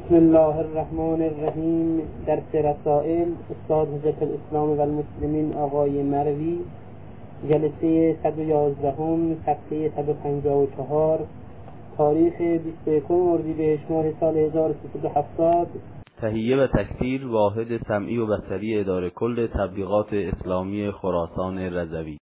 بسم الله الرحمن الرحیم. درس رسائل استاد حجت الاسلام و المسلمین آقای مروی، جلسه 111 صفحه 154، تاریخ 21 اردیبهشت ماه سال 1370. تهیه و تکثیر واحد سمعی و بصری اداره کل تبلیغات اسلامی خراسان رضوی.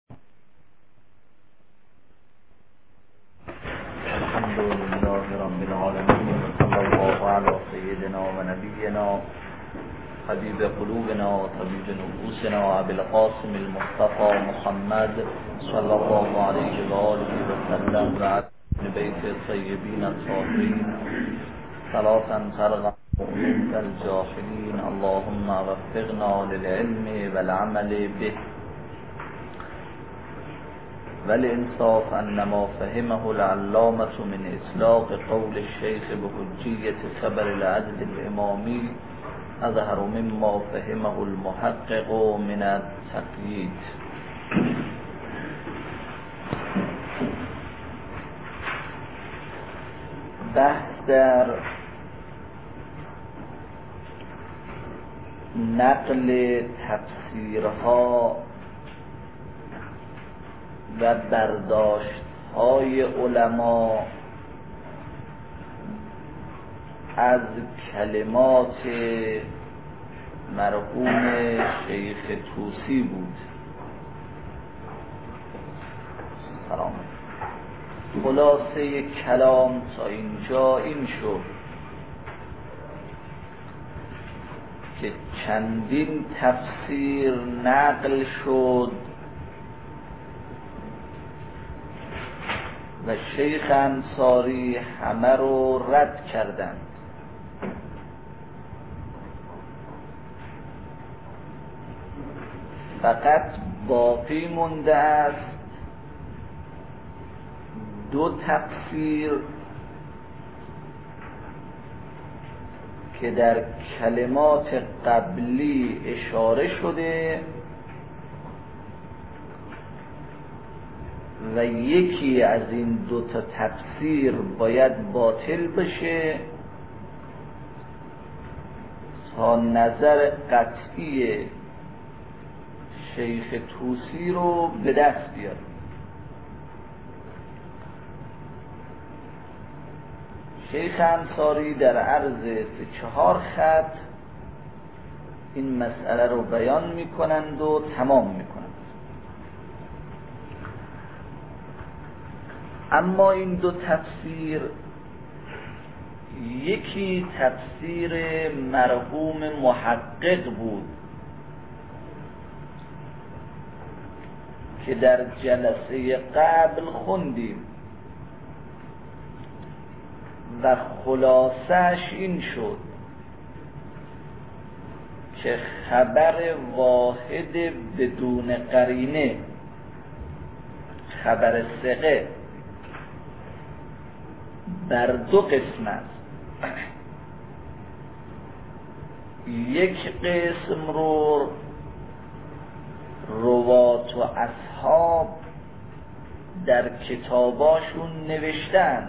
الحمدلله رب العالمین و صلی الله علی سیدنا و نبینا حبیب قلوبنا و طبیب نفوسنا ابی القاسم المصطفى محمد صلی الله علیه و آله و سلم و علی بیت الطیبین الطاهرین صلاة ترقى قلوب الجاهلین. اللهم وفقنا للعلم والعمل به والانصاف انما فهمه العلامة من اطلاق قول الشيخ بحجية خبر العدل الامامی اظهر مما فهمه المحقق من التقیید. بحث در نقل تفسیرها و برداشت‌های علما از کلمات مرحوم شیخ طوسی بود. سلام. خلاصه کلام تا اینجا این شد که چندین تفسیر نقل شد و شیخ انصاری همه رو رد کردند. فقط باقی مونده است دو تفسیر که در کلمات قبلی اشاره شده و یکی از این دو تا تفسیر باید باطل بشه تا نظر قطعی شیخ طوسی رو به دست بیاره. شیخ انصاری در عرض 4 خط این مسئله رو بیان میکنند و تمام میکنند. اما این دو تفسیر، یکی تفسیر مرحوم محقق بود که در جلسه قبل خوندیم و خلاصش این شد که خبر واحد بدون قرینه، خبر ثقه، بر دو قسم است. یک قسم رو روات و اصحاب در کتاباشون نوشتن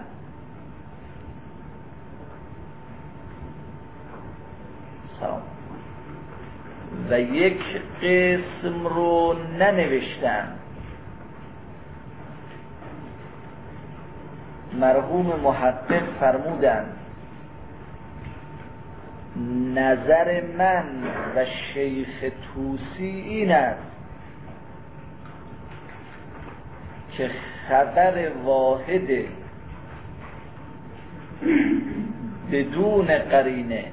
و یک قسم رو ننوشتن. مرحوم محقق فرمودند نظر من و شیخ طوسی این است که خبر واحد بدون قرینه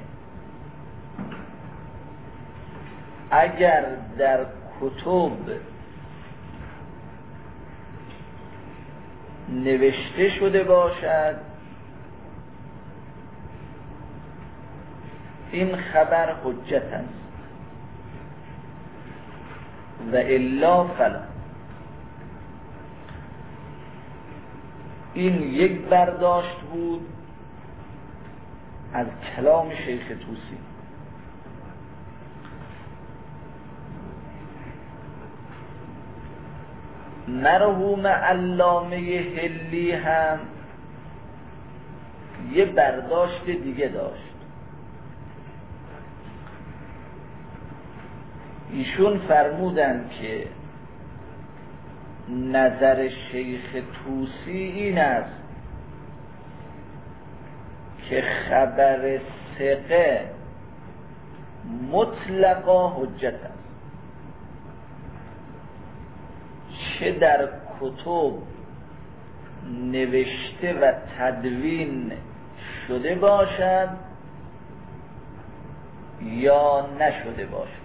اگر در کتب نوشته شده باشد این خبر حجت است و الا فلا. این یک برداشت بود از کلام شیخ طوسی. مرحوم علامه حلی هم یه برداشت دیگه داشت ایشون فرمودن که نظر شیخ طوسی این است که خبر ثقه مطلقا حجت است، چه در کتب نوشته و تدوین شده باشد یا نشده باشد.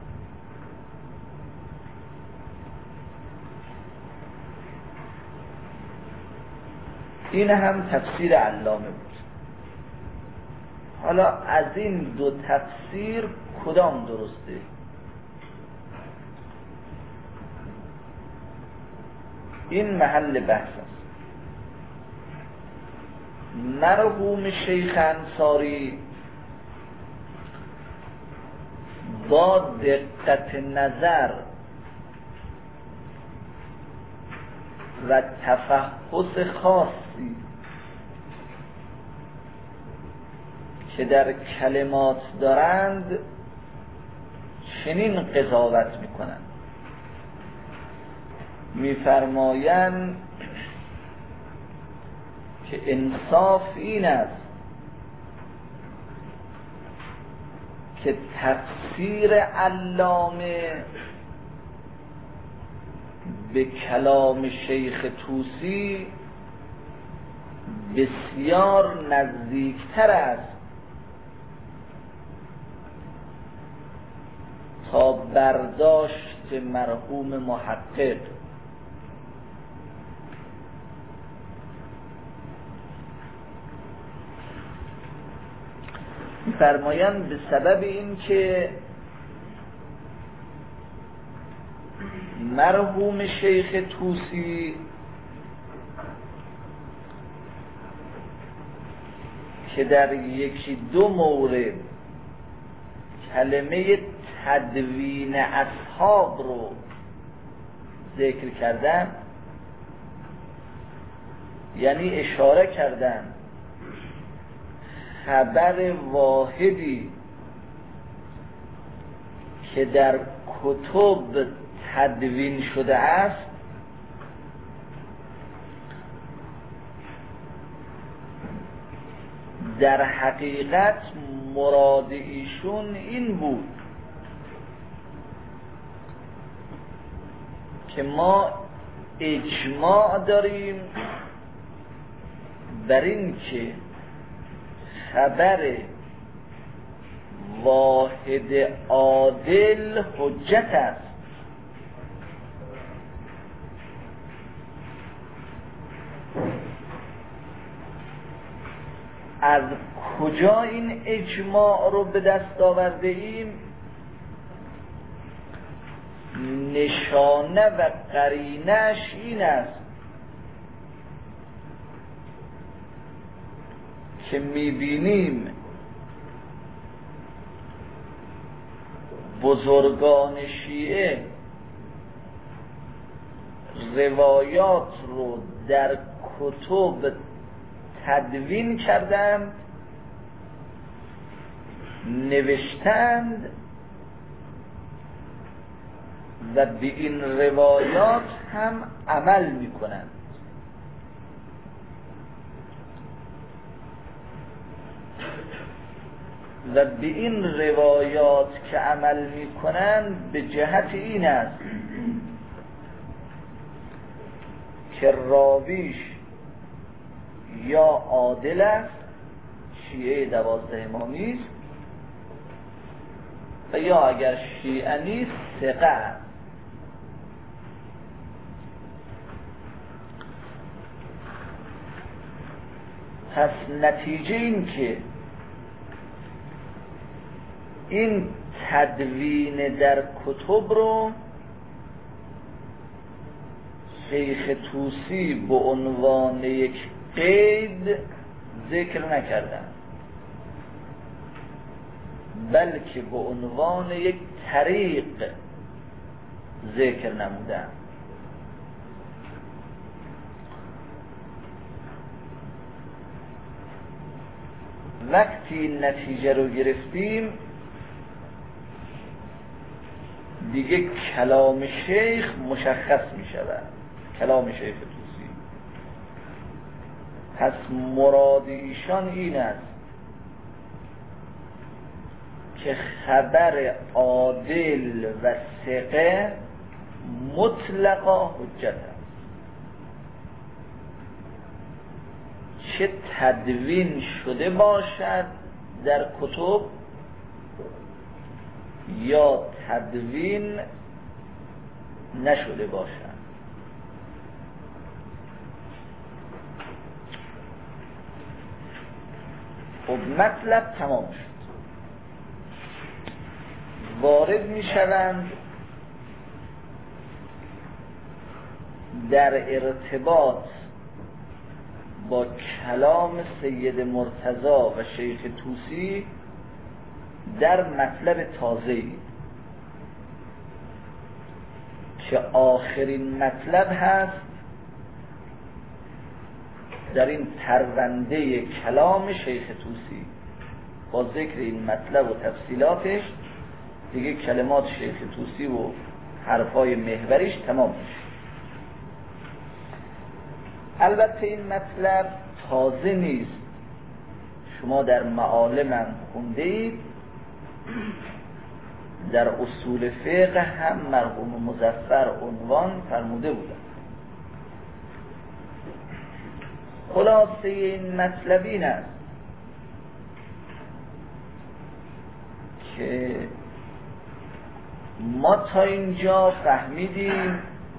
این هم تفسیر علامه بود. حالا از این دو تفسیر کدام درسته؟ این محل بحث است. مرحوم شیخ انصاری با دقت نظر و تفحص خاصی که در کلمات دارند چنین قضاوت میکنند، میفرمایند که انصاف این است که تفسیر علامه به کلام شیخ طوسی بسیار نزدیکتر است تا برداشت مرحوم محقق. فرمایند به سبب این که مرحوم شیخ طوسی که در یکی دو مورد کلمه تدوین اصحاب رو ذکر کردن، یعنی اشاره کردن خبر واحدی که در کتب تدوین شده است در حقیقت مراد ایشون این بود که ما اجماع داریم بر این که خبر واحد عادل حجت است. از کجا این اجماع رو به دست آورده ایم؟ نشانه و قرینش این است که میبینیم بزرگان شیعه روایات رو در کتب تدوین کردند، نوشتند و به این روایات هم عمل میکنند. و به این روایات که عمل میکنند به جهت این است که راویش یا عادل است، شیعه 12 امامی است، و یا اگر شیعه نیست ثقه است. پس نتیجه این که این تدوین در کتب رو شیخ طوسی به عنوان یک قید ذکر نکردن، بلکه به عنوان یک طریق ذکر نمودن. وقتی نتیجه رو گرفتیم دیگه کلام شیخ مشخص می شود، کلام شیخ طوسی. پس مراد ایشان این است که خبر عادل و ثقه مطلقا حجت است، چه تدوین شده باشد در کتب یا تدوین نشده باشد. خب مطلب تمام شد. وارد می شوند در ارتباط با کلام سید مرتضی و شیخ طوسی در مطلب تازه‌ای که آخرین مطلب هست در این پرونده کلام شیخ طوسی. با ذکر این مطلب و تفصیلاتش دیگه کلمات شیخ طوسی و حرفای محوریش تمام میشه. البته این مطلب تازه نیست، شما در معالم خونده اید، در اصول فقه هم مرحوم مظفر عنوان فرموده بودند. خلاصه این مطلب این است که ما تا اینجا فهمیدیم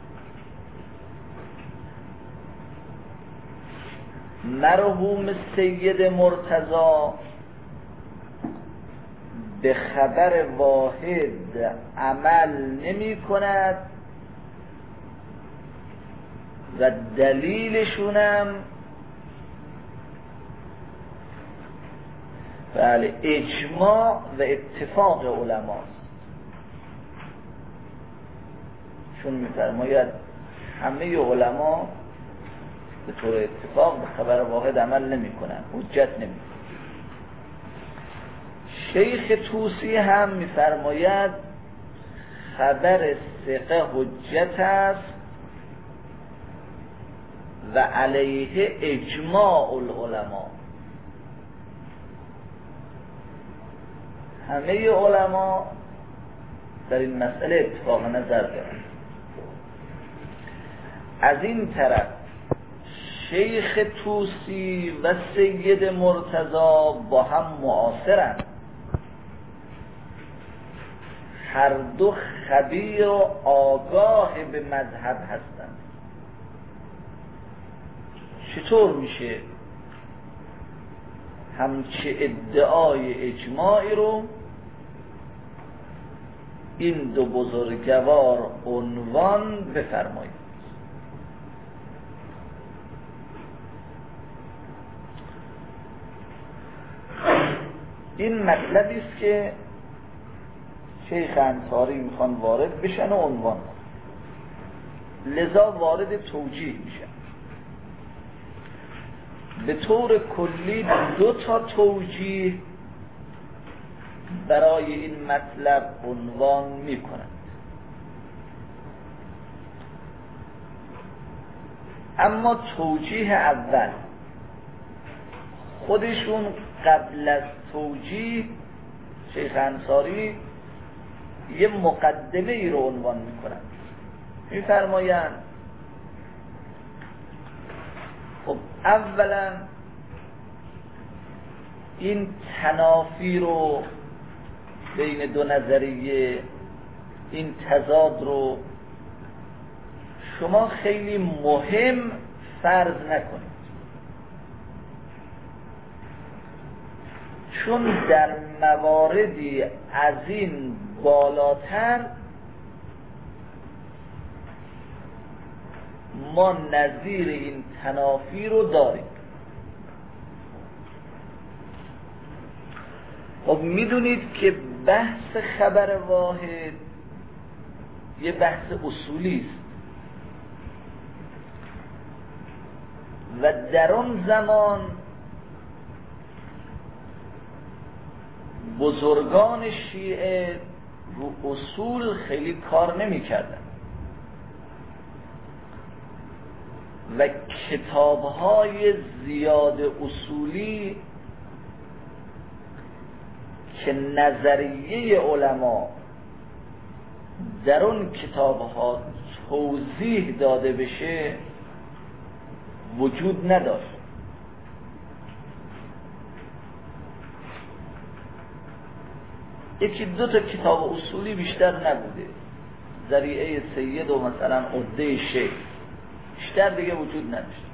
مرحوم سید مرتضی به خبر واحد عمل نمی کند و دلیلشونم بله اجماع و اتفاق علماست. چون می‌فرماید همه علما به طور اتفاق به خبر واحد عمل نمی کنند، حجت نمی کنند. شیخ طوسی هم می‌فرماید خبر ثقه حجت است و علیه اجماع العلماء. همه علما در این مسئله اتفاق نظر دارند. از این طرف شیخ طوسی و سید مرتضی با هم معاصرند، هر دو خبیر و آگاه به مذهب هستند. چطور میشه همچه ادعای اجماعی رو این دو بزرگوار عنوان بفرمایید؟ این مطلبی است که شیخ انصاری میخوان وارد بشن و عنوان، لذا وارد توجیه میشن. به طور کلی دو تا توجیه برای این مطلب عنوان میکنند. اما توجیه اول خودشون قبل از توجیه شیخ انصاری یه مقدمه ای رو عنوان میکنند. میفرمایند خب اولا این تنافی رو بین دو نظریه، این تضاد رو شما خیلی مهم فرض نکنید، چون در مواردی از این بالاتر ما نظیر این تنافی رو داریم. خب میدونید که بحث خبر واحد یه بحث اصولی است و در اون زمان بزرگان شیعه رو اصول خیلی کار نمی کردن و کتاب‌های زیاد اصولی که نظریه علما در اون کتاب‌ها توضیح داده بشه وجود نداشت. یکی دو تا کتاب اصولی بیشتر نبوده، ذریعه سید و مثلا عده شیخ، بیشتر دیگه وجود نداشت.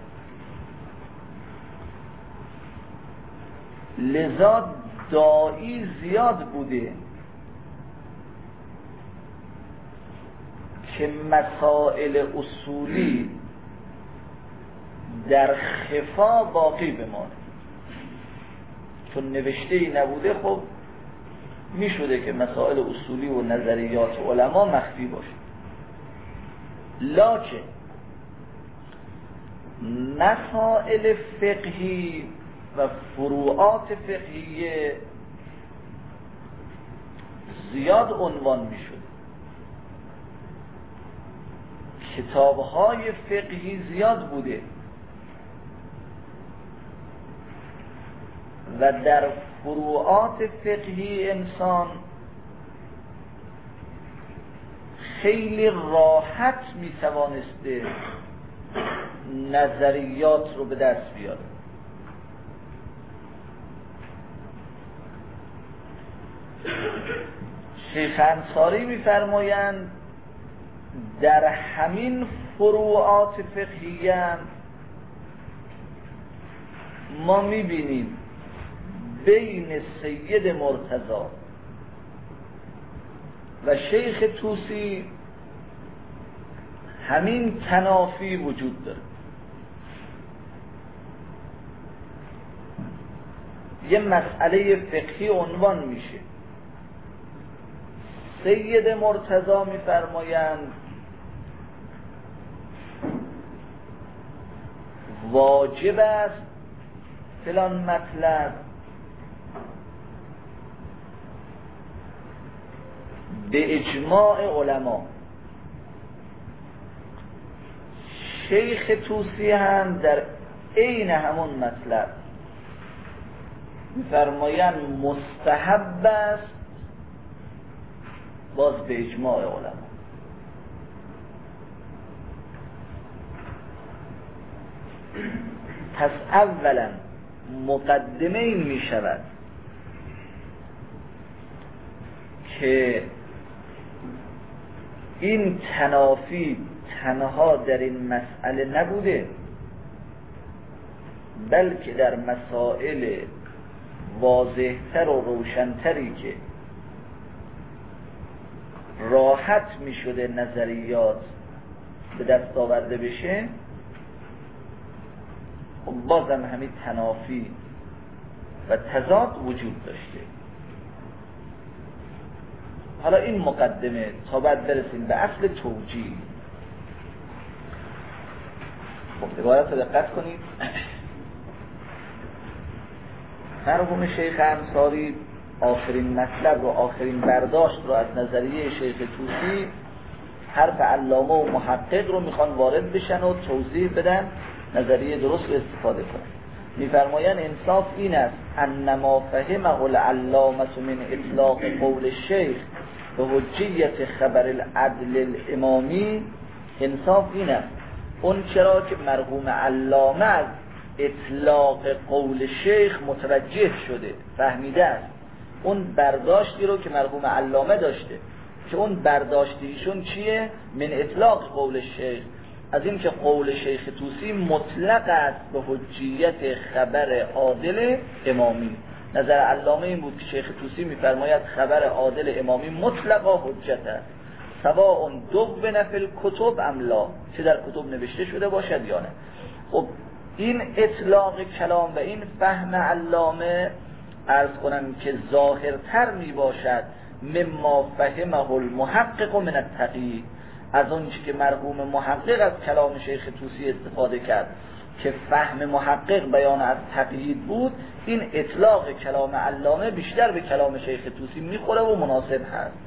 لذا داعی زیاد بوده که مسائل اصولی در خفا باقی بمانه، چون نوشته ای نبوده. خب می شده که مسائل اصولی و نظریات علما مخفی باشه، لکن مسائل فقهی و فروعات فقهیه زیاد عنوان می شده، کتاب‌های فقهی زیاد بوده و در فروعات فقهی انسان خیلی راحت می توانسته نظریات رو به دست بیاره. شیخ انصاری می‌فرمایند در همین فروعات فقهیه ما می‌بینیم بین سید مرتضی و شیخ طوسی همین تنافی وجود داره. یه مسئله فقهی عنوان میشه، سید مرتضی میفرمایند واجب است فلان مطلب به اجماع علما. شیخ طوسی هم در عین همون مطلب میفرمایند مستحب است باز به اجماع علما. پس اولا مقدمه این می شود که این تنافی تنها در این مسئله نبوده، بلکه در مسائل واضحتر و روشنتری که راحت می شده نظریات به دست آورده بشه، خب بازم همین تنافی و تضاد وجود داشته. حالا این مقدمه تا بعد برسیم به اصل توجیه. خب روایت رو دقت کنید. مرحوم شیخ انصاری آخرین مطلب رو، آخرین برداشت رو از نظریه شیخ طوسی، حرف علامه و محقق رو میخوان وارد بشن و توضیح بدن، نظریه درست رو استفاده کنن. میفرمایند انصاف این است انما فهمه العلامه من اطلاق قول الشیخ به حجیت خبر العدل الامامی. انصاف این است اون چرا که مرحوم علامه از اطلاق قول شیخ متوجه شده، فهمیده است، اون برداشتی رو که مرحوم علامه داشته، که اون برداشتیشون چیه؟ من اطلاق قول شیخ، از این که قول شیخ طوسی مطلق است به حجیت خبر عادل امامی. نظر علامه این بود که شیخ طوسی میفرماید خبر عادل امامی مطلقا حجت است، سواء دون فی الکتب ام لا، چه در کتب نوشته شده باشد یا نه. خب این اطلاق کلام و این فهم علامه عرض کنم که ظاهرتر می باشد مما فهمه المحقق من التقیید، از اون که مرحوم محقق از کلام شیخ طوسی استفاده کرد که فهم محقق بیان از تقیید بود. این اطلاق کلام علامه بیشتر به کلام شیخ طوسی میخوره و مناسب هست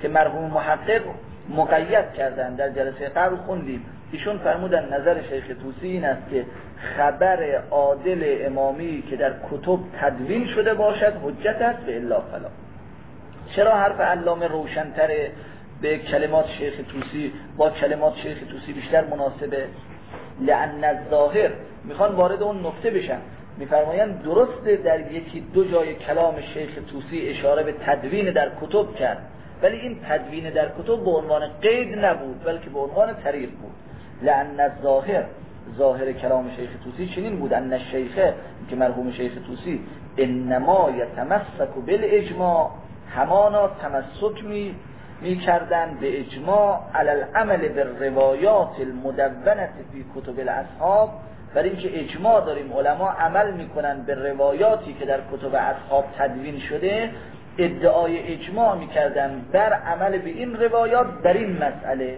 که مرحوم محقق مقید کردن. در جلسه قبل خوندیم ایشون فرمودن نظر شیخ طوسی این است که خبر عادل امامی که در کتب تدوین شده باشد حجت است و الا فلا. چرا حرف علامه روشن‌تره به کلمات شیخ طوسی با کلمات شیخ طوسی بیشتر مناسبه؟ لأن الظاهر میخوان وارد اون نکته بشن، میفرمایند درسته در یکی دو جای کلام شیخ طوسی اشاره به تدوین در کتب کرد، ولی این تدوین در کتب به عنوان قید نبود بلکه به عنوان طریق بود. لأن الظاهر، ظاهر کلام شیخ طوسی چنین بود، ان الشیخ که مرحوم شیخ طوسی انما یتمسک بالاجماع، همانا تمسک می کردن به اجماع علی العمل بالروایات المدونة فی کتب الاصحاب، برای اینکه اجماع داریم علما عمل میکنن به روایاتی که در کتب اصحاب تدوین شده، ادعای اجماع میکردن بر عمل به این روایات در این مسئله.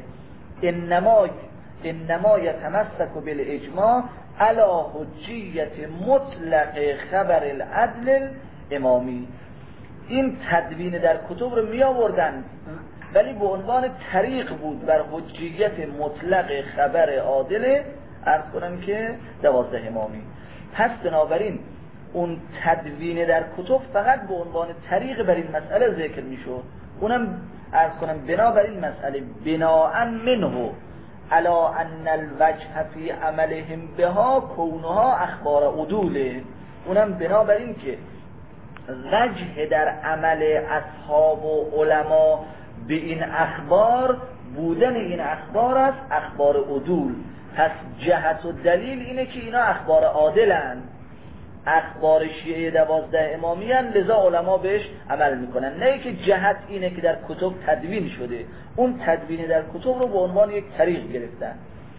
انما یتمسک بالاجماع علی حجیت مطلق خبر العدل الامامی. این تدوین در کتب رو می آوردن ولی به عنوان طریق بود بر حجیت مطلق خبر عادل عرض کنم که 12 امامی. پس بنابراین اون تدوین در کتب فقط به عنوان طریق بر این مسئله ذکر می شد، اونم عرض کنم بنابراین مسئله بناء منه علی ان الوجه فی عملهم بها کونها اخبار عدوله، اونم بنابراین که وجه در عمل اصحاب و علما به این اخبار بودن این اخبار است اخبار عدول. پس جهت و دلیل اینه که اینا اخبار عادلن، اخبار شیعه 12 امامی هن، لذا علما بهش عمل میکنن، نه که جهت اینه که در کتب تدوین شده. اون تدوین در کتب رو به عنوان یک طریق گرفتن.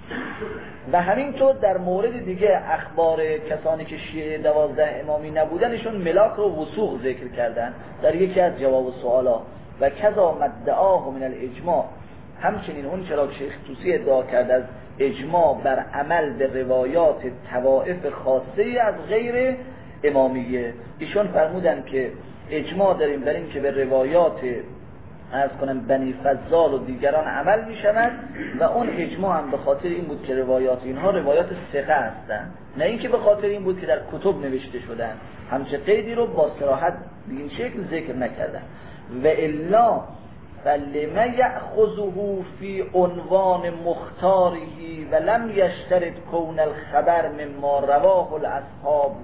و همینطور در مورد دیگه اخبار کسانی که شیعه 12 امامی نبودنشون ملاک رو وثوق ذکر کردن در یکی از جواب سوالا. و کذا مدعاه من الاجماع، همچنین اون چرا شیخ طوسی ادعا کرد از اجماع بر عمل به روایات طوائف خاصه از غیر امامیه. ایشون فرمودن که اجماع داریم در این که به روایات عرض کنم بنی فضال و دیگران عمل می شود و اون اجماع هم به خاطر این بود که روایات اینها روایات ثقه هستند، نه اینکه به خاطر این بود که در کتب نوشته شدن. همچه قیدی رو با صراحت به این شکل ذکر نکردن. و الا فلما یأخذه فی عنوان مختاره و لم یشترط کون الخبر مما رواه الاصحاب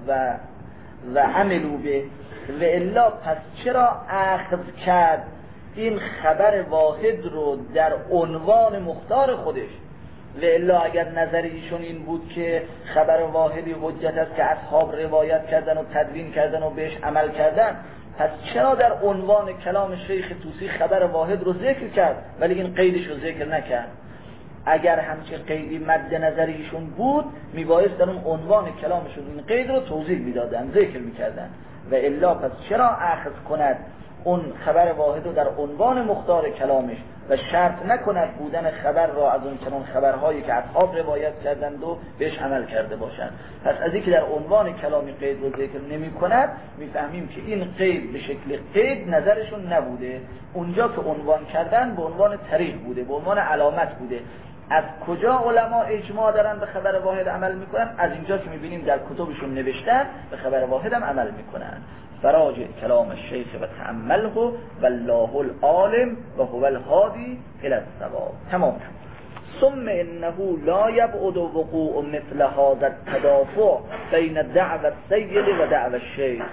و عملوا به. و الا پس چرا اخذ کرد این خبر واحد رو در عنوان مختار خودش؟ و الا اگر نظر ایشون این بود که خبر واحدی حجت است که اصحاب روایت کردن و تدوین کردن و بهش عمل کردن، پس چرا در عنوان کلام شیخ طوسی خبر واحد رو ذکر کرد ولی این قیدش رو ذکر نکرد؟ اگر همچه قیدی مد نظر ایشون بود میبایست در اون عنوان کلامشون این قید رو توضیح میدادن، ذکر میکردن. و الا پس چرا اخذ کند اون خبر واحد رو در عنوان مختار کلامش و شرط نکند بودن خبر را از اون چنان خبرهایی که اصحاب روایت کردند و بهش عمل کرده باشند؟ پس از اینکه در عنوان کلامی قید رو ذکر نمی کند میفهمیم که این قید به شکل قید نظرشون نبوده، اونجا که عنوان کردن به عنوان طریق بوده، به عنوان علامت بوده. از کجا علما اجماع دارن به خبر واحد عمل میکنن؟ از اینجا که میبینیم در کتبشون نوشتن به خبر واحد هم عمل میکنن. فراجع کلام الشیخ و تأمله والله العالم و هو الهادی الی الصواب. تمام. ثم انه لا یبعد وقوع مثل هذا التدافع بین دعوى السید و دعوى الشیخ.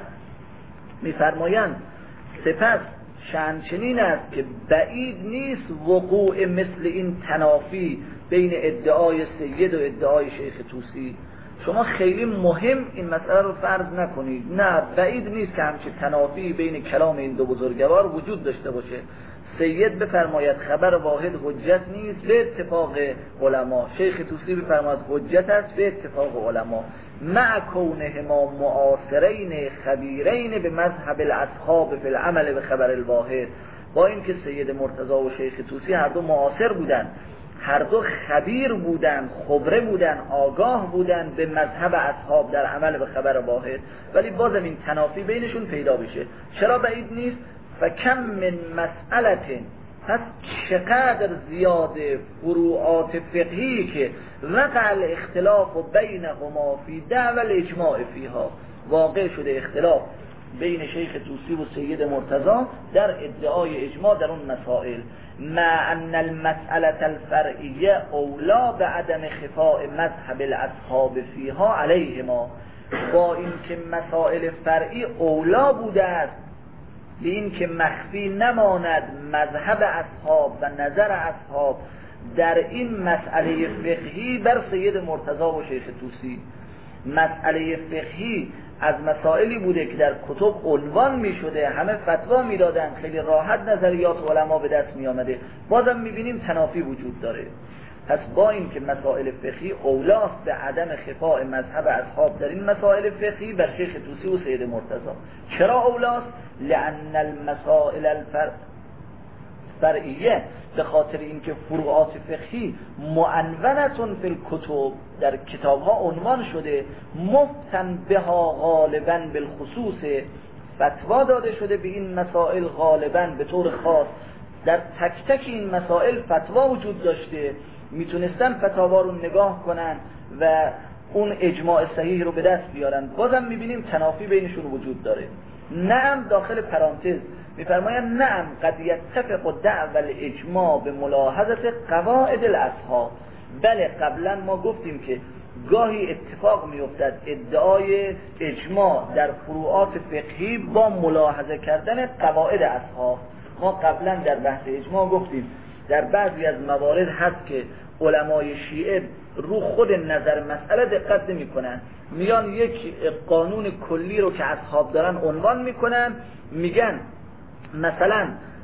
میفرمایند سپس شأن چنین است که بعید نیست وقوع مثل این تنافی بین ادعای سید و ادعای شیخ طوسی. شما خیلی مهم این مسئله رو فرض نکنید، نه بعید نیست که همچه تنافی بین کلام این دو بزرگوار وجود داشته باشه. سید بفرماید خبر واحد حجت نیست به اتفاق علما، شیخ طوسی بفرماید حجت است به اتفاق علما، مع کونهما معاصرین خبیرین به مذهب الاصحاب فی العمل به خبر الواحد. با اینکه سید مرتضی و شیخ طوسی هر دو معاصر بودن، هر دو خبیر بودن، خبره بودن، آگاه بودن به مذهب اصحاب در عمل به خبر واحد، ولی بازم این تنافی بینشون پیدا بشه. چرا بعید نیست؟ فکم من مسئلة پس چقدر زیاده فروعات فقهی که وقع الاختلاف بینهما فی دعوی الاجماع فیها، واقع شده اختلاف بین شیخ طوسی و سید مرتضی در ادعای اجماع در اون مسائل، مع ان المسألة الفرعیه اولا به عدم خفاء مذهب الاصحاب فیها علیهما، با این که مسائل فرعی اولا بوده است به این که مخفی نماند مذهب اصحاب و نظر اصحاب در این مسئله فقهی بر سید مرتضی و شیخ طوسی. مسئله فقهی از مسائلی بوده که در کتب عنوان می شده، همه فتوا می دادن، خیلی راحت نظریات علما به دست می آمده، بازم می بینیم تنافی وجود داره. پس با این که مسائل فقهی اولاست به عدم خفاء مذهب اصحاب در این مسائل فقهی بر شیخ طوسی و سید مرتضی. چرا اولاست؟ لأن المسائل فرعیه، به خاطر اینکه فروعات فقهی معنونتون فی الکتب، در کتاب ها عنوان شده، مفتن بها غالبا بالخصوص، فتوا داده شده به این مسائل غالبا به طور خاص، در تک تک این مسائل فتوا وجود داشته، میتونستن فتاوا رو نگاه کنن و اون اجماع صحیح رو به دست بیارن. بازم میبینیم تنافی بینشون وجود داره. نعم، داخل پرانتز میفرمایم نعم قد یتفق دعوی الاجماع به ملاحظه قواعد الاصحاب. بله، قبلا ما گفتیم که گاهی اتفاق میافتد ادعای اجماع در فروعات فقهی با ملاحظه کردن قواعد اصحاب. ما قبلا در بحث اجماع گفتیم در بعضی از موارد هست که علمای شیعه رو خود نظر مسئله دقت نمی کنن، میان یک قانون کلی رو که اصحاب دارن عنوان میکنن، میگن مثلا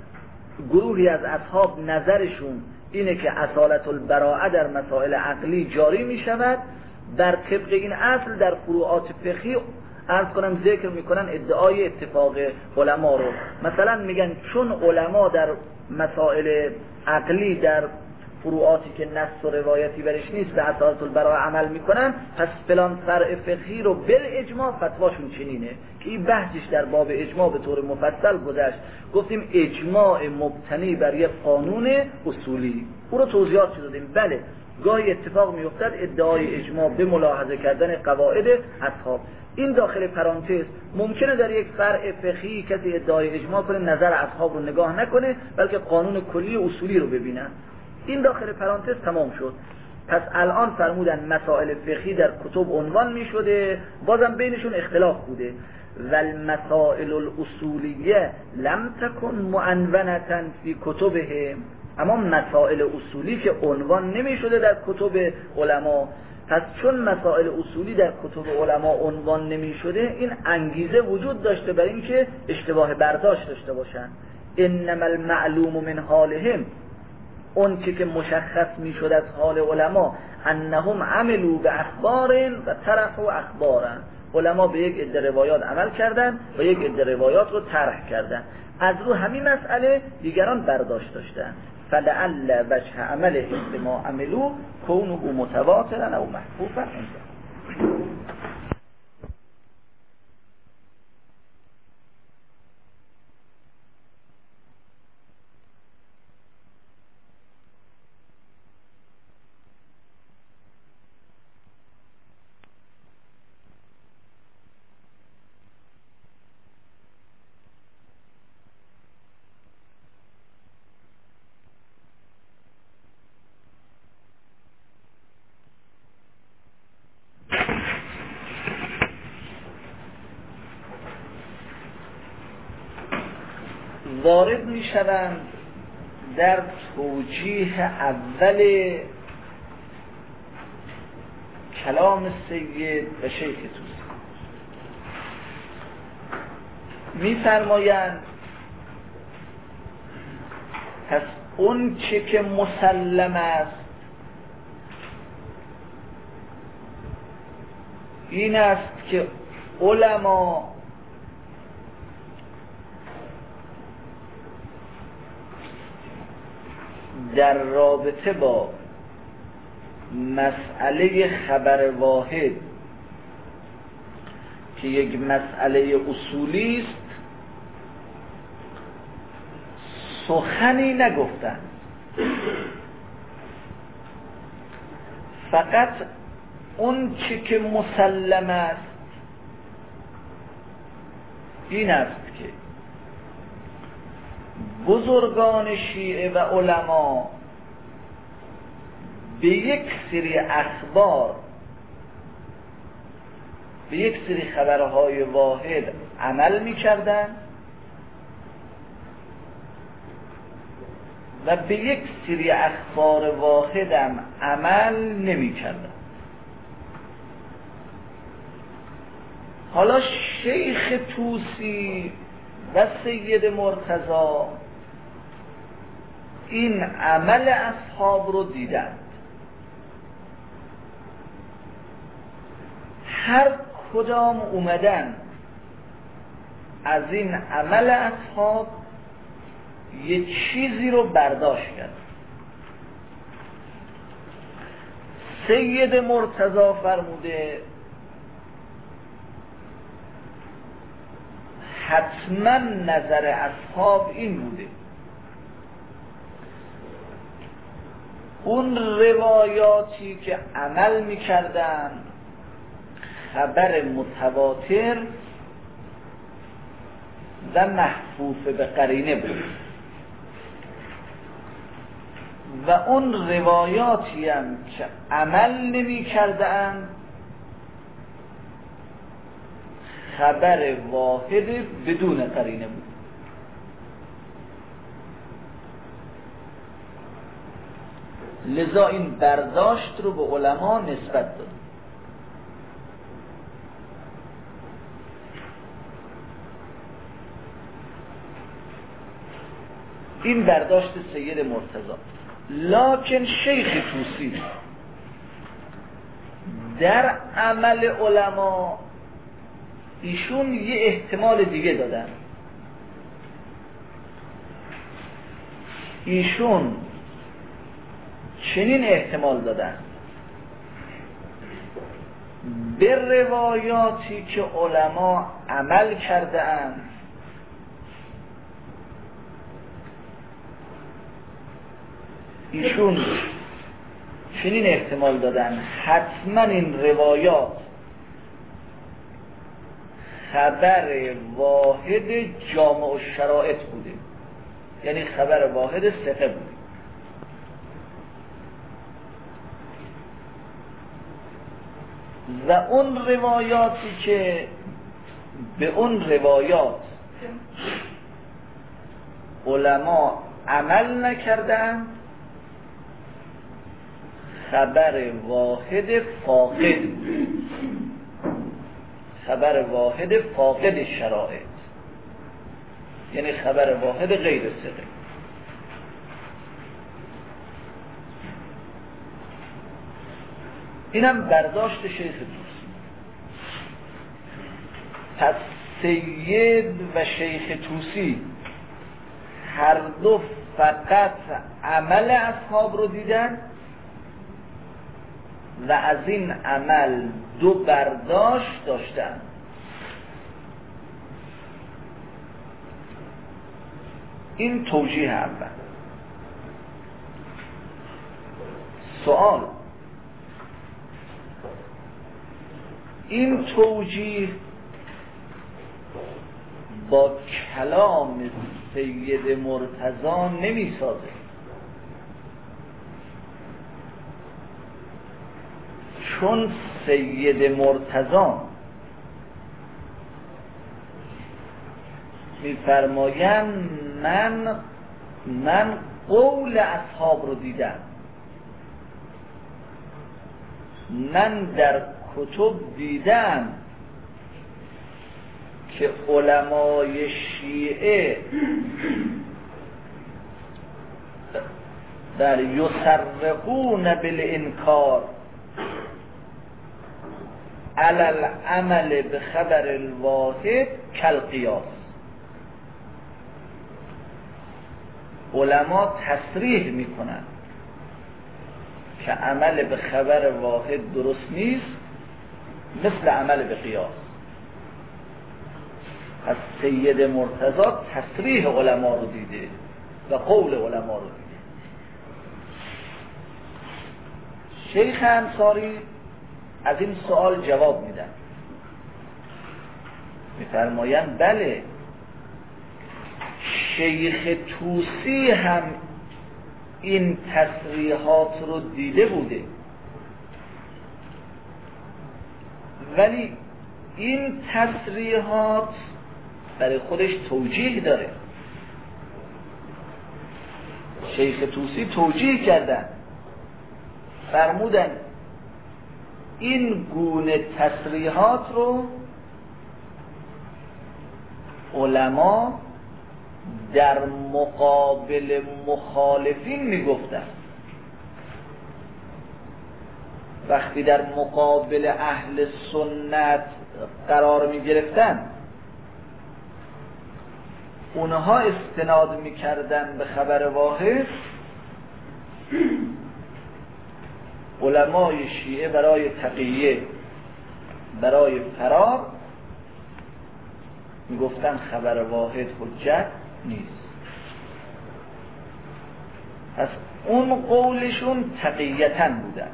گروهی از اصحاب نظرشون اینه که اصالت البراءه در مسائل عقلی جاری میشود، بر طبق این اصل در فروعات فقهی عرض کنم ذکر میکنن ادعای اتفاق علما رو. مثلا میگن چون علما در مسائل عقلی در فروعاتی که نص و روایتی برش نیست به اصالت البراءه عمل میکنن، پس فلان فرع فقهی رو بالاجماع فتواشون چنینه، که این بحثش در باب اجماع به طور مفصل گذشت. گفتیم اجماع مبتنی بر یک قانون اصولی، او رو توضیحات دادیم. بله، گاهی اتفاق میافتد ادعای اجماع به ملاحظه کردن قواعد اصحاب. این داخل پرانتز ممکنه در یک فرع فقهی کسی ادعای اجماع کنه، نظر اصحاب رو نگاه نکنه، بلکه قانون کلی اصولی رو ببینه. این داخل پرانتز تمام شد. پس الان فرمودن مسائل فقهی در کتب عنوان می شده، بازم بینشون اختلاف بوده. والمسائل الاصولیه لم تکن معنونة فی کتبهم، اما مسائل اصولی که عنوان نمی شده در کتب علما، پس چون مسائل اصولی در کتب علما عنوان نمی شده، این انگیزه وجود داشته برای اینکه اشتباه برداشت داشته باشن. انما المعلوم من حالهم، اون که مشخص می شد از حال علما، انهم عملوا به اخبار و طرحوا اخبارا، علما به یک عده روایات عمل کردن و یک عده روایات رو طرح کردن، از رو همین مسئله دیگران برداشت داشتن. فلعل وجه عمل ما عملو کونه متواترا او محفوفا عنده. وارد می شوند در توجیه اول کلام سید و شیخ طوسی. می فرمایند پس اون چه که مسلم است این است که علما در رابطه با مسئله خبر واحد که یک مسئله اصولی است سخنی نگفتن، فقط اون چی که مسلم است این است که بزرگان شیعه و علما به یک سری اخبار، به یک سری خبرهای واحد عمل می کردن و به یک سری اخبار واحد هم عمل نمی کردن. حالا شیخ طوسی و سید مرتضی این عمل اصحاب رو دیدند، هر کدام اومدن از این عمل اصحاب یه چیزی رو برداشت کرد. سید مرتضی فرموده حتما نظر اصحاب این بوده اون روایاتی که عمل می‌کردن خبر متواتر و محفوظ به قرینه بود و اون روایاتی هم که عمل نمی‌کردن خبر واحد بدون قرینه بود. لذا این برداشت رو به علما نسبت داد. این برداشت سید مرتضی. لکن شیخ طوسی در عمل علما ایشون یه احتمال دیگه دادن. ایشون چنین احتمال دادن به روایاتی که علما عمل کرده اند ایشون چنین احتمال دادن حتما این روایات خبر واحد جامع الشرائط بوده، یعنی خبر واحد ثقه بوده. و اون روایاتی که به اون روایات علما عمل نکردن خبر واحد فاقد، خبر واحد فاقد شرائط، یعنی خبر واحد غیر ثقه. اینم برداشت شیخ طوسی. پس سید و شیخ طوسی هر دو فقط عمل اصحاب رو دیدن و از این عمل دو برداشت داشتن. این توجیه اول. سوال: این توجیه با کلام سید مرتضی نمی سازه، چون سید مرتضی می‌فرمایند من قول اصحاب رو دیدم، من در کتب دیدم که علمای شیعه در یصرحون بالانکار علی العمل به خبر الواحد کالقیاس. علما تصریح میکنن که عمل به خبر واحد درست نیست، مثل عمل به قیاس. پس سید مرتضی تصریح علما رو دیده و قول علما رو دیده. شیخ انصاری از این سوال جواب میدن، میفرمایند بله، شیخ طوسی هم این تصریحات رو دیده بوده، ولی این تصریحات برای خودش توجیه داره. شیخ طوسی توجیه کردن، فرمودن این گونه تصریحات رو علما در مقابل مخالفین میگفتن. وقتی در مقابل اهل سنت قرار میگرفتن، اونها استناد میکردن به خبر واحد، علمای شیعه برای تقیه، برای فرار میگفتن خبر واحد حجت نیست. پس اون قولشون تقییتاً بودن.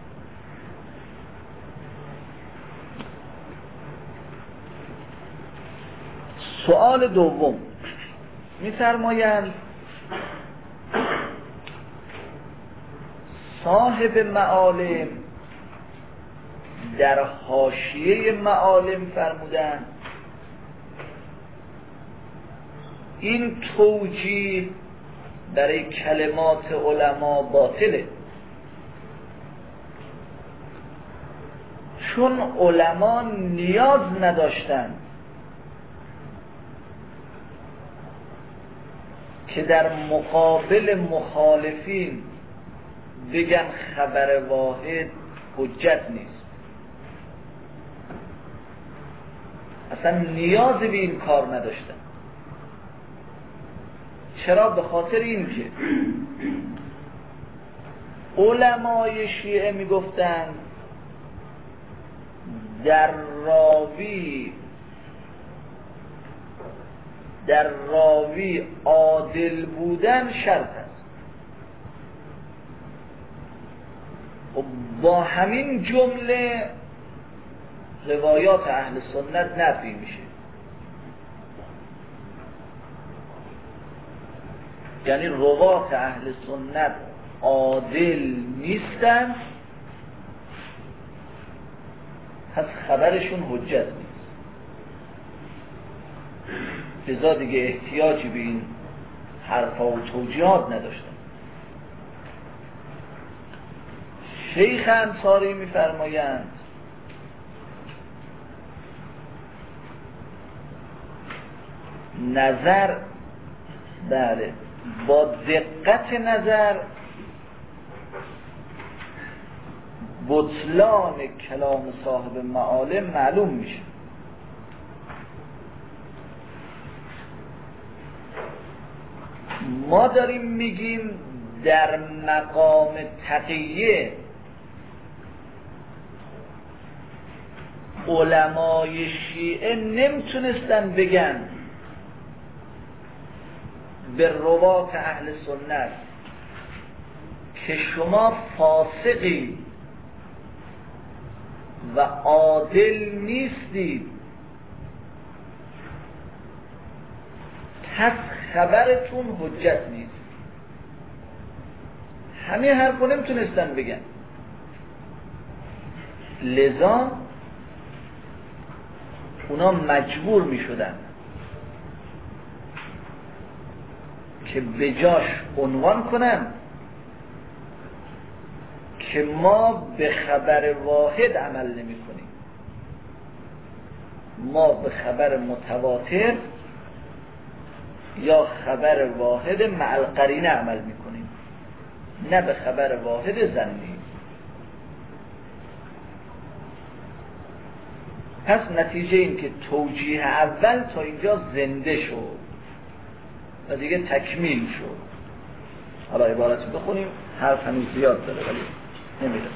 سوال دوم می‌فرمایند صاحب معالم در حاشیه معالم فرمودن این توجیه برای کلمات علما باطله، چون علما نیاز نداشتن که در مقابل مخالفین بگن خبر واحد حجت نیست. اصلا نیاز به این کار نداشتن. چرا؟ به خاطر این که علمای شیعه میگفتن در راوی عادل بودن شرط است. و با همین جمله روایات اهل سنت نفی میشه. یعنی روات اهل سنت عادل نیستن، پس خبرشون حجت نیست. لذا دیگه احتیاجی به این حرفا و توجیهات نداشتن. شیخ انصاری میفرمایند نظر، بله، با دقت نظر بطلان کلام صاحب معالم معلوم میشه. ما داریم میگیم در مقام تقیه علمای شیعه نمیتونستن بگن به روات اهل سنت که شما فاسقی و عادل نیستید، پس خبرتون حجت نیست. همه حرفو نمیتونستن بگن. لذا اونا مجبور میشدن که به جاش عنوان کنن که ما به خبر واحد عمل نمی کنیم، ما به خبر متواتر یا خبر واحد مع القرینه عمل می کنیم، نه به خبر واحد ظنی. پس نتیجه این که توجیه اول تا اینجا زنده شد و دیگه تکمیل شد. حالا عبارتی بخونیم، حرف هنوز زیاد داره ولی نمیرسه.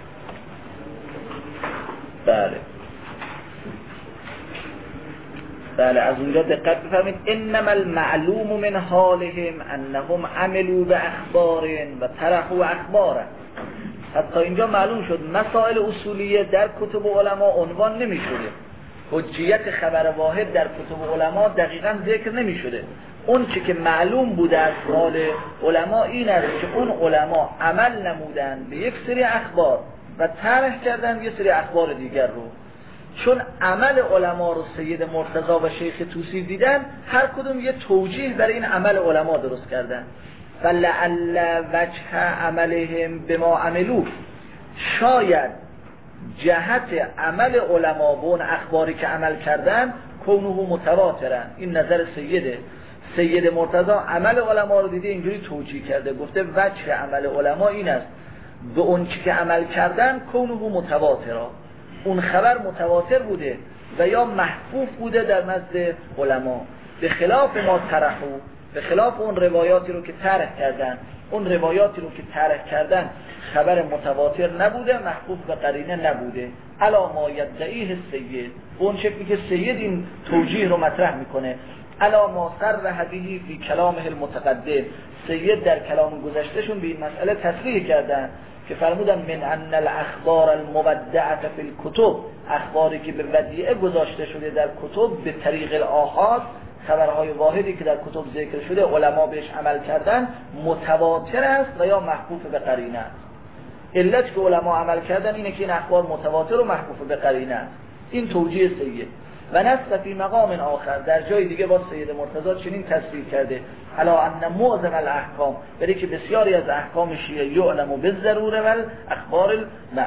بله، بله از اونجا دقت بفرمایید. انما المعلوم من حالهم انهم عملوا باخبار و طرحوا اخبارا. حتی اینجا معلوم شد مسائل اصولیه در کتب علما عنوان نمی شده، حجیت خبر واحد در کتب علما دقیقاً ذکر نمی شده. اون چی که معلوم بوده از حال علما این است که اون علما عمل نمودن به یک سری اخبار و طرح کردن یک سری اخبار دیگر رو. چون عمل علما رو سید مرتضی و شیخ طوسی دیدن، هر کدوم یه توجیه برای این عمل علما درست کردن. فلعل وجه عملهم بما عملو، شاید جهت عمل علما به اون اخباری که عمل کردن کونه متواترن. این نظر سید مرتضی عمل علما رو دیده اینجوری توجیه کرده، گفته وجه عمل علما این است به اون چی که عمل کردن کونه متواترا، اون خبر متواتر بوده و یا محفوظ بوده در نزد علما، به خلاف ما طرحو، به خلاف اون روایاتی رو که طرح کردن. اون روایاتی رو که طرح کردن خبر متواتر نبوده، محفوظ به قرینه نبوده. الا ما یدعیه سید، اون شکلی که سید این توجیه رو مطرح میکنه. الا ما صرح به فی کلامه المتقدم، سید در کلام گذشتهشون به این مسئله تصریح کردن که فرمودن من ان الاخبار المودعه فی الکتب، اخباری که به ودیعه گذاشته شده در کتب به طریق الاحاد، خبرهای واحدی که در کتب ذکر شده علما بهش عمل کردن، متواتر است و یا محفوظ به قرینه است. علت که علما عمل کردن اینه که این اخبار متواتر و محفوظ به قرینه است. این توجیه سید. و نص فی مقام آخر، در جای دیگه با سید مرتضی چنین تصریح کرده الا ان معظم الاحکام، برای که بسیاری از احکام شیعه یعلم بالضروره و اخبار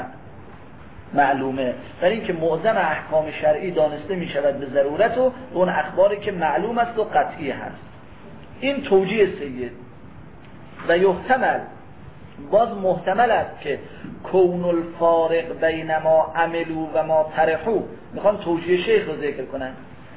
معلومه، برای اینکه معظم احکام شرعی دانسته می شود به ضرورت و اون اخباری که معلوم است و قطعی هست. این توجیه سید. و یحتمل، باز محتمل است که کون الفارق بین ما عملو و ما طرحو، میخوام توجیه شیخ رو ذکر کنن.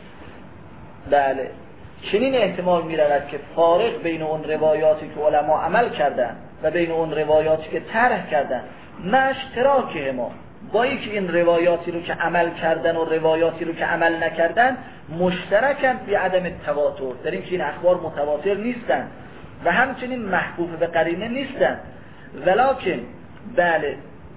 بله چنین احتمال می رود که فارق بین اون روایاتی که علما عمل کردن و بین اون روایاتی که طرح کردن مع اشتراک ما، با اینکه این روایاتی رو که عمل کردن و روایاتی رو که عمل نکردن مشترکن فی عدم التواتر، در اینکه این اخبار متواتر نیستن و همچنین محفوظ به قرینه نیستن. ولکن بله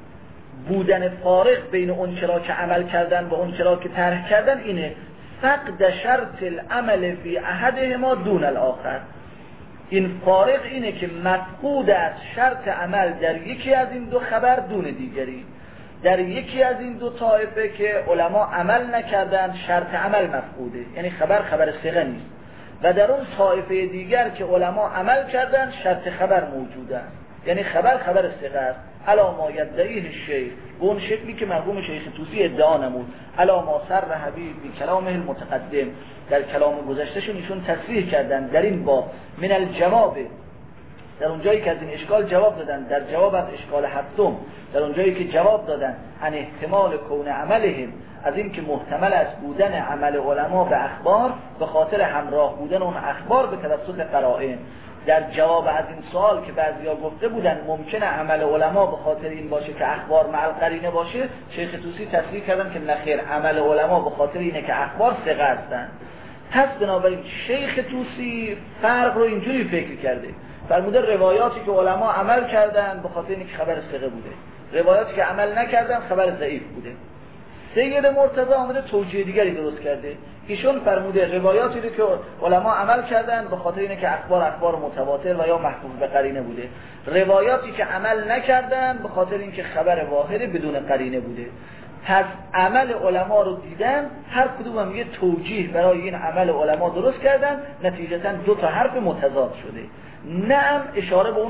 بودن فارق بین اون چرا که عمل کردن و اون چرا که طرح کردن اینه فقد شرط العمل فی احدهما دون الاخر. این فارق اینه که مفقود است شرط عمل در یکی از این دو خبر دون دیگری. در یکی از این دو طایفه که علما عمل نکردن شرط عمل مفقوده، یعنی خبر ثقه نیست، و در اون طایفه دیگر که علما عمل کردن شرط خبر موجوده، یعنی خبر ثقه است. الا ما یدعیه الشیخ، به اون شکلی که مرحوم شیخ طوسی ادعا نمود. الا ما صرح به فی کلامه المتقدم، در کلام گذشتهشون ایشون تصریح کردن در این باب من الجواب، در اون جایی که از این اشکال جواب دادن، در جواب از اشکال هفتم، در اون جایی که جواب دادن عن احتمال کون عملهم، از این که محتمل است بودن عمل علما به اخبار به خاطر همراه بودن اون اخبار به توسط قرائن. در جواب از این سوال که بعضیا گفته بودن ممکنه عمل علما به خاطر این باشه که اخبار مع القرینه باشه، شیخ طوسی تصریح کردن که نخیر، عمل علما به خاطر اینه که اخبار ثقه هستن. پس بنابراین شیخ طوسی فرق رو اینجوری فکر کرده، فرموده روایاتی که علما عمل کردن به خاطر اینکه خبر ثقه بوده، روایاتی که عمل نکردن خبر ضعیف بوده. سید مرتضی آمده توجیه دیگری درست کرده، ایشون فرموده روایاتی رو که علما عمل کردن به خاطر اینه که اخبار متواتر و یا محفوظ به قرینه بوده، روایاتی که عمل نکردن به خاطر اینکه خبر واحد بدون قرینه بوده. پس عمل علما رو دیدن، هر کدوم هم یه توجیه برای این عمل علما درست کردن، نتیجتاً دو تا حرف متضاد شده. نعم، اشاره به اون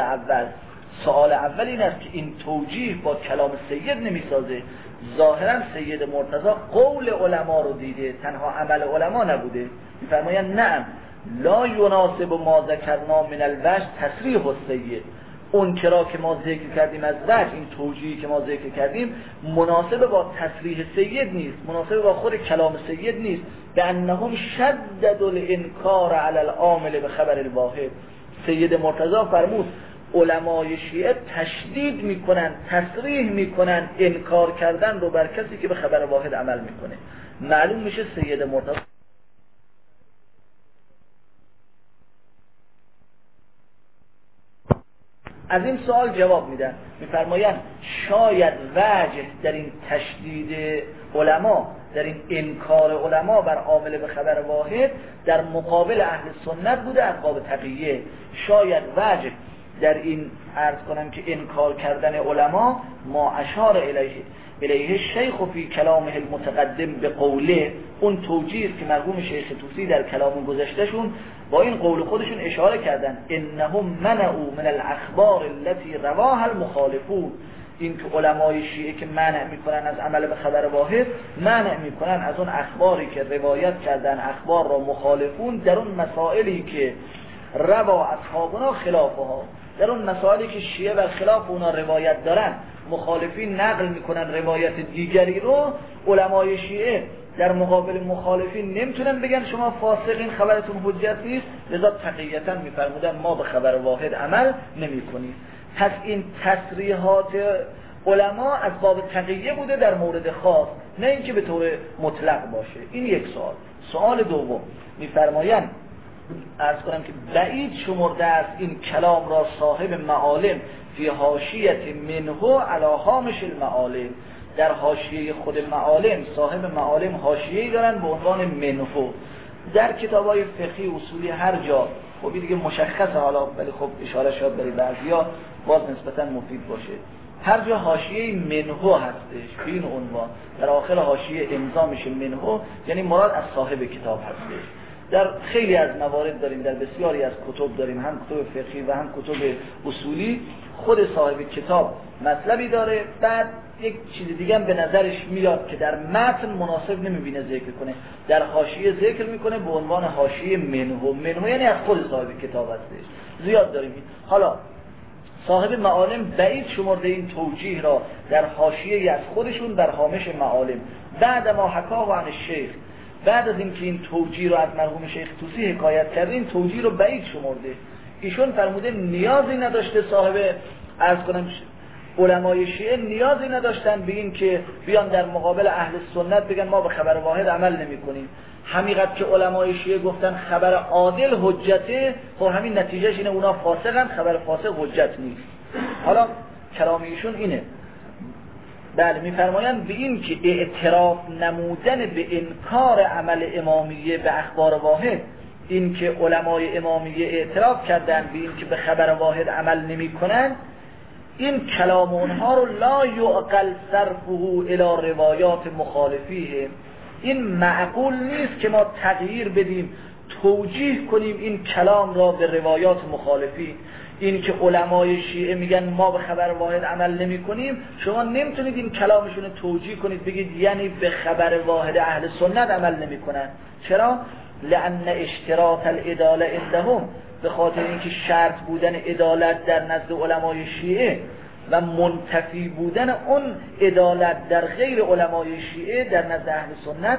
سوال اول این است که این توجیه با کلام سید نمیسازه. ظاهرا سید مرتضی قول علما رو دیده، تنها عمل علما نبوده. میفرمایند نعم لا یناسب ما ذکرنا من الوجه تصریح السید، اون چرا که ما ذکر کردیم از وجه، این توجیهی که ما ذکر کردیم مناسب با تصریح سید نیست، مناسب با خود کلام سید نیست. به انهم شدد الانکار علی العامل به خبر الواحد، سید مرتضی فرمود علمای شیعه تشدید میکنن، تصریح میکنن انکار کردن رو بر کسی که به خبر واحد عمل میکنه. معلوم میشه سید مرتضی از این سوال جواب میدن، میفرمایند شاید وجه در این تشدید علما، در این انکار علما بر عامل به خبر واحد در مقابل اهل سنت بوده از باب تقیه. شاید وجه در این عرض کنم که انکار کردن علما ما اشار الیه شیخ فی کلامه المتقدم به قوله، اون توجیه که مرحوم شیخ طوسی در کلام گذشتهشون با این قول خودشون اشاره کردن، انهم منعوا من الاخبار التي رواها المخالفون، این که علمای شیعه که منع میکنن از عمل به خبر واحد، منع میکنن از اون اخباری که روایت کردن، اخبار را مخالفون در اون مسائلی که روا اصحابنا خلافها، در اون مسائلی که شیعه بر خلاف اونا روایت دارن، مخالفین نقل میکنن روایت دیگری رو، علمای شیعه در مقابل مخالفین نمیتونن بگن شما فاسقین خبرتون حجت نیست، لذا تقیتا میفرمودن ما به خبر واحد عمل نمیکنیم. پس این تصریحات علما از باب تقیه بوده در مورد خاص، نه اینکه به طور مطلق باشه. این یک سوال. سوال دوم میفرمایند عرض کنم که بعید شمرده است این کلام را صاحب معالم فی حاشیه منه علی هامش المعالم، در حاشیه خود معالم، صاحب معالم حاشیه‌ای دارن به عنوان منه. در کتاب‌های فقهی اصولی هر جا خب دیگه مشخصه حالا، ولی خب اشاره شد برای بعضیا باز نسبتا مفید باشه، هر جا حاشیه منه هستش به این عنوان، در آخر حاشیه امضا میشه منه، یعنی مراد از صاحب کتاب هستش. در خیلی از موارد داریم، در بسیاری از کتب داریم، هم کتب فقهی و هم کتب اصولی، خود صاحب کتاب مطلبی داره، بعد یک چیز دیگه هم به نظرش میاد که در متن مناسب نمیبینه ذکر کنه، در حاشیه ذکر میکنه به عنوان حاشیه منه یعنی از خود صاحب کتاب هستش. زیاد داریم. حالا صاحب معالم بعید شمرده این توجیه را در حاشیه از خودشون در هامش معالم، بعد ما حکاه عن الشیخ، بعد از اینکه این توجیه رو از مرحوم شیخ طوسی حکایت کرده، این توجیه رو بعید شمرده. ایشون فرموده نیازی نداشته صاحب عرض کنم علمای شیعه نیازی نداشتن به این که بیان در مقابل اهل سنت بگن ما به خبر واحد عمل نمی کنیم. همینقدر که علمای شیعه گفتن خبر عادل حجته، خب همین نتیجهش اینه اونا فاسقن، خبر فاسق حجت نیست. حالا کلام ایشون اینه، بله میفرمایند به این که اعتراف نمودن به انکار عمل امامیه به اخبار واحد، این که علمای امامیه اعتراف کردن به این که به خبر واحد عمل نمی کنن، این کلام اونها رو لا یعقل صرفه الی روایات مخالفیه، این معقول نیست که ما تغییر بدیم توجیه کنیم این کلام را به روایات مخالفی. این که علمای شیعه میگن ما به خبر واحد عمل نمی کنیم، شما نمیتونید این کلامشون رو توجیه کنید بگید یعنی به خبر واحد اهل سنت عمل نمی کنن. چرا؟ لأن اشتراط العداله عندهم، به خاطر اینکه شرط بودن عدالت در نزد علمای شیعه و منتفی بودن اون عدالت در غیر علمای شیعه در نزد اهل سنت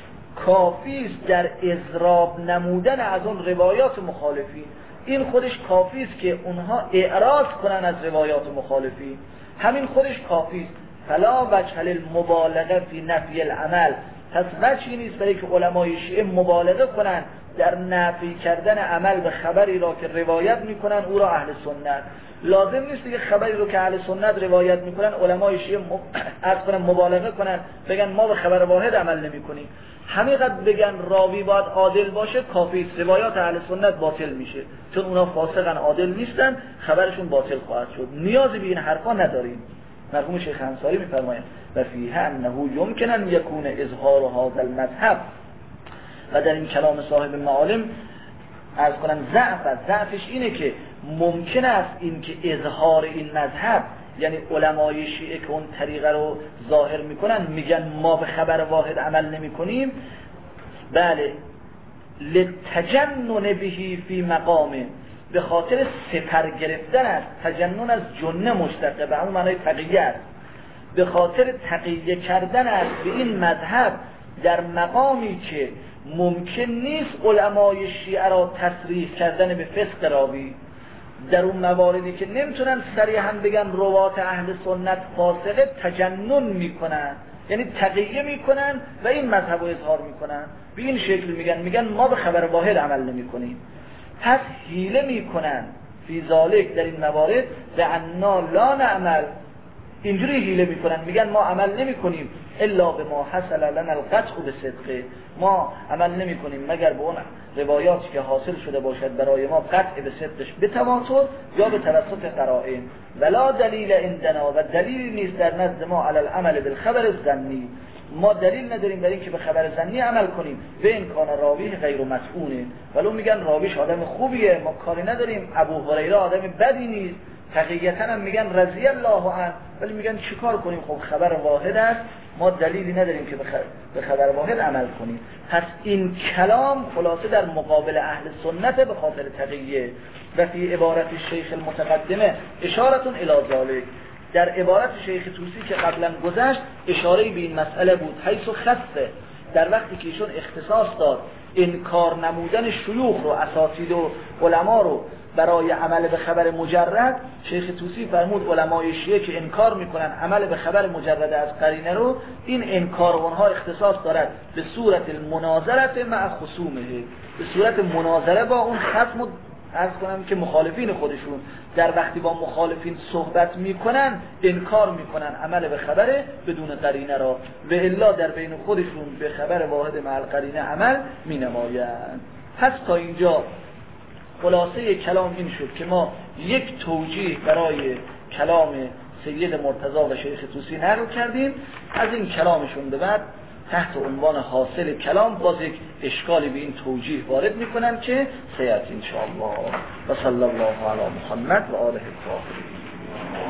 کافی است در اضراب نمودن از اون روایات مخالفین. این خودش کافی است که اونها اعراض کنن از روایات مخالفین، همین خودش کافی است. فلا وجه للمبالغه فی نفی العمل، پس وجهی نیست برای که علمای شیعه مبالغه کنن در نفی کردن عمل به خبری را که روایت میکنن او را اهل سنت. لازم نیست که خبری رو که اهل سنت روایت میکنن علمای شیعه مبالغه کنن بگن ما به خبر واحد عمل نمیکنیم. همینقدر بگن راوی باید عادل باشه کافی است، روایات اهل سنت باطل میشه، چون اونا فاسقن عادل نیستن، خبرشون باطل خواهد شد. نیازی به این حرفا نداریم. مرحوم شیخ انصاری میفرمایند و فیه انه یمکن ان یکون اظهار هذا المذهب، و در این کلام صاحب معالم عرض کنم ضعفش اینه که ممکن است این که اظهار این مذهب، یعنی علمای شیعه که اون طریقه رو ظاهر میکنن میگن ما به خبر واحد عمل نمی کنیم، بله لتجنن بهی فی مقامه، به خاطر سپر گرفتن است. تجنن از جنه مشتقه، به همون معنای تقیه است، به خاطر تقیه کردن است به این مذهب در مقامی که ممکن نیست علمای شیعه را تصریح کردن به فسق راوی، در اون مواردی که نمیتونن صریحا بگن روات اهل سنت فاسقه، تجنن میکنن، یعنی تقیه میکنن و این مذهب رو اظهار میکنن، به این شکل میگن ما به خبر واحد عمل نمیکنیم. پس حیله میکنن فی ذالک در این موارد لعنا لا نعمل، اینجوری حیله میکنن، میگن ما عمل نمیکنیم الا به ما حصل لنا القطع بصدقه، ما عمل نمیکنیم مگر به اون روایاتی که حاصل شده باشد برای ما قطع به صدقش به تواتر یا به توسط قرائن، ولا دلیل عندنا، و دلیل نیست در نزد ما علی العمل بالخبر الظنی، ما دلیل نداریم برای اینکه به خبر ظنی عمل کنیم، به امکان راوی غیر مطعونه، ولو میگن راویش آدم خوبیه ما کاری نداریم، ابو هریره آدم بدی نیست، حقیقتا هم میگن رضی الله عنه، ولی میگن چیکار کنیم، خب خبر واحد است، ما دلیلی نداریم که به خبر واحد عمل کنیم. پس این کلام خلاصه در مقابل اهل سنت به خاطر تقیه. و فی عبارت شیخ المتقدمه اشارتون الی ذالک، در عبارت شیخ طوسی که قبلا گذشت اشاره به این مسئله بود، حیث خصه، در وقتی که ایشون اختصاص داد انکار نمودن شیوخ رو، اساتید و علما رو برای عمل به خبر مجرد، شیخ طوسی فرمود علمای شیعه که انکار میکنن عمل به خبر مجرد از قرینه رو، این انکار اونها اختصاص دارد به صورت المناظرت مع خصومه، به صورت مناظره با اون خصم، عرض کنم که مخالفین خودشون در وقتی با مخالفین صحبت میکنن انکار میکنن عمل به خبر بدون قرینه را، و الا در بین خودشون به خبر واحد مع القرینه عمل مینمایند. پس تا اینجا خلاصه کلام این شد که ما یک توجیه برای کلام سید مرتضی و شیخ طوسی نقل کردیم، از این کلامشون به بعد تحت عنوان حاصل کلام باز یک اشکالی به این توجیه وارد میکنم که سیأتی انشاءالله. و صلی الله علی محمد و آله الطاهرین.